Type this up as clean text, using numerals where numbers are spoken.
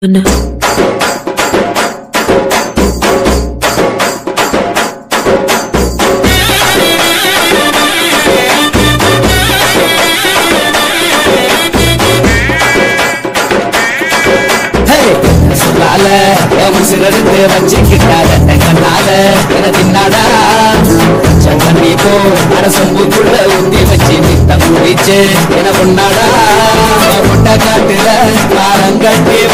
அண்ணா சொல்லால சிறந்து வச்சுக்கிட்டால கண்ணால என தின்னாடா தண்ணி போ அரசம்புக்குள்ள ஊத்தி வச்சு நித்தம் குடிச்சு என பொண்ணாடா முட்டை காட்டுல காலங்கட்டி